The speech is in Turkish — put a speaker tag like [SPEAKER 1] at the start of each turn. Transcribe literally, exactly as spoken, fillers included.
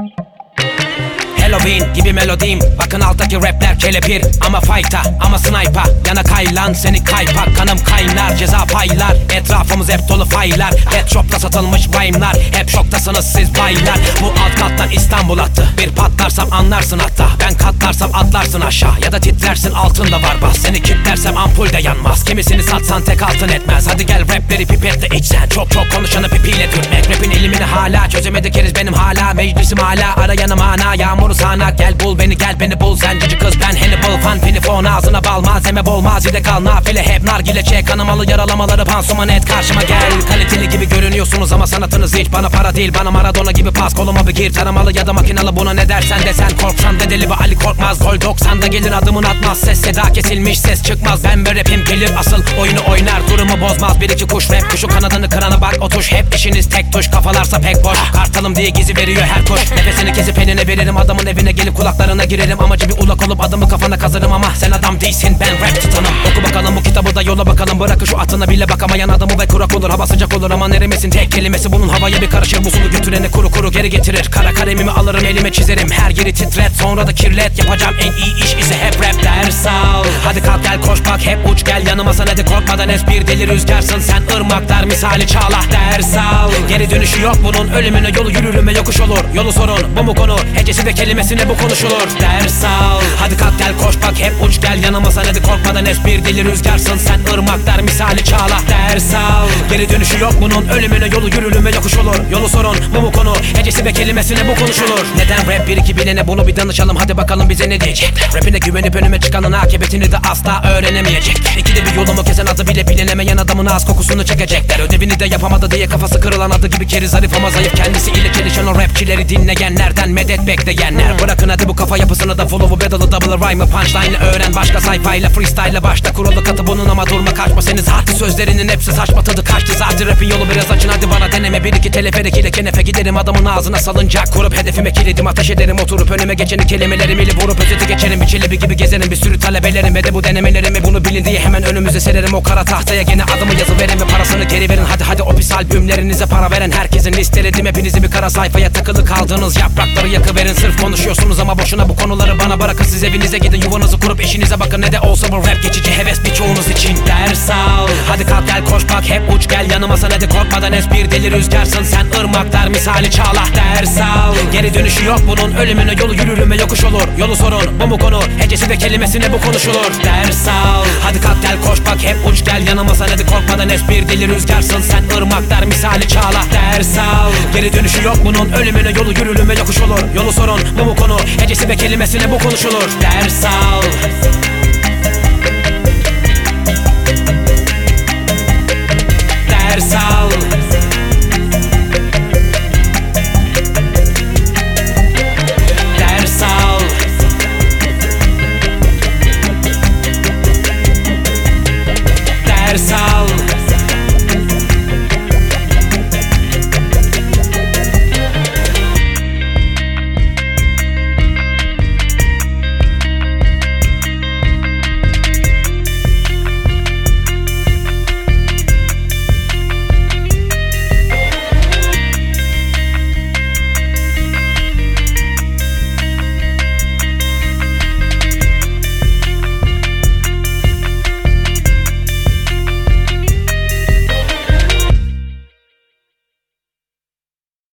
[SPEAKER 1] Halloween gibi melodiyim. Bakın alttaki rapler kelepir. Ama fight'a ama sniper'a. Yana kaylan seni kaypak. Kanım kaynar ceza paylar. Etrafımız hep dolu faylar. Pet shop'ta satılmış vine'lar. Hep şoktasınız siz baylar. Bu alt kattan İstanbul attı. Bir patlarsam anlarsın hatta. Ben katlarsam atlarsın aşağı. Ya da titrersin altında var bas. Seni kilitlersem ampul de yanmaz. Kimisini satsan tek altın etmez. Hadi gel rapleri pipetle içsen. Çok çok konuşanı pipiyle dürtmek. Rapin ilimini hala çözemedik keriz benim hala. Meclisim hala arayanım ana. Yağmuru sana gel bul beni gel beni bul. Sen cici kız ben Hannibal fan pinifon. Ağzına bal malzeme bol mazide kal. Nafile hep nargile çek. Kanamalı yaralamaları pansuman et karşıma gel. Kaliteli gibi görünüyorsunuz ama sanatınız hiç bana para değil. Bana Maradona gibi pas koluma bir gir. Taramalı ya da makinalı buna ne dersen de sen. Korksan da deli ve Ali Korkmaz. Gol doksanda gelir adımın atmaz. Ses seda kesilmiş ses çıkmaz. Ben böyle rapim gelir asıl oyunu oynar. Durumu bozmaz bir iki kuş rap kuşu kanadını kırana bak o tuş. Hep işiniz tek tuş kafalarsa pek boş. Kartalım diye gizi veriyor her kuş. Nefesini kesip eline veririm adamın evine gelip kulaklarına girerim. Amacı bir ulak olup adımı kafana kazırım ama sen adam değilsin ben rap titanım. Oku bakalım bu kitabı da yola bakalım. Bırakın şu atına bile bakamayan adamı ve kurak olur. Hava sıcak olur ama neremesin tek kelimesi bunun havaya bir karışır. Musulu götüreni kuru kuru geri getirir. Kara kalemimi alırım elime çizerim. Her yeri titret sonra da kirlet. Yapacağım en iyi iş ise hep rap ders al. Hadi kalk gel koş bak hep uç gel yanıma sen hadi korkmadan es bir deli rüzgarsın. Sen ırmaklar misali çağlah ders al. Geri dönüşü yok bunun ölümüne yolu yürürüm ve yokuş olur. Yolu sorun bu mu konu hecesi ve kelimesine bu konuşulur. Ders al. Hadi kalk gel koş bak hep uç gel yanıma sen hadi korkmadan es bir deli rüzgarsın. Sen ırmaklar misali çağlah ders al. Geri dönüşü yok bunun ölümüne yolu yürürüm ve yokuş olur. Yolu sorun bu mu konu hecesi ve kelimesine bu konuşulur. Neden rap bir iki bilene bunu bir danışalım hadi bakalım bize ne diyecekler. Rapine güvenip önüme çıkanın akıbetini de asla öğrenemeyecek. İkide bir yolumu kesen adı bile bilinemeyen adamın ağız kokusunu çekecekler. Ödevini de yapamadı diye kafası kırılan adı gibi keri zarif ama zayıf. Kendisi ile çelişen o rapçileri dinleyenlerden medet bekleyenler. Bırakın hadi bu kafa yapısını da follow'u battle'ı double rhyme'ı punchline'ı öğren. Başka sayfayla freestyle'la başta kuralı katı bunun ama durma kaçma. Senin zaten sözlerinin hepsi saçma tadı kaçtı. Zaten rapin yolu biraz açın hadi bana deneme. Bir iki teleferik ile kenefe giderim adamın ağzına salıncak kurup hedefime kilidim ateş ederim. Oturup önüme geçeni kelimelerimi ili vurup özeti geçerim. Bir çelebi gibi gezerim bir sürü talebelerim ve de bu denemelerimi bunu bilin diye hemen önümüze sererim. O kara tahtaya gene adımı yazı verin ve parasını geri verin. Hadi hadi o pis albümlerinize para veren herkesin listeledim. Hepinizi bir kara sayfaya takılı kaldığınız yaprakları yakıverin. Sırf konuşuyorsunuz ama boşuna bu konuları bana bırakın. Siz evinize gidin yuvanızı kurup eşinize bakın. Ne de olsa bu rap geçici heves birçoğunuz için ders al. Hadi kalk gel koş bak hep uç gel yanıma sen hadi korkmadan es bir deli rüzgarsın. Sen ırmaklar misali çağlah ders al. Geri dönüşü yok bunun ölümüne yolu yürürüm ve yokuş olur. Yolu sorun bu mu konu hecesi ve kelimesine bu konuşulur. Ders al. Hadi kalk gel koş bak hep uç gel yanıma sen hadi korkmadan es bir deli rüzgarsın. Sen ırmaklar misali çağlah ders al. Geri dönüşü yok bunun ölümüne yolu yürürüm ve yokuş olur. Yolu sorun bu mu konu hecesi ve kelimesine bu konuşulur. Ders al.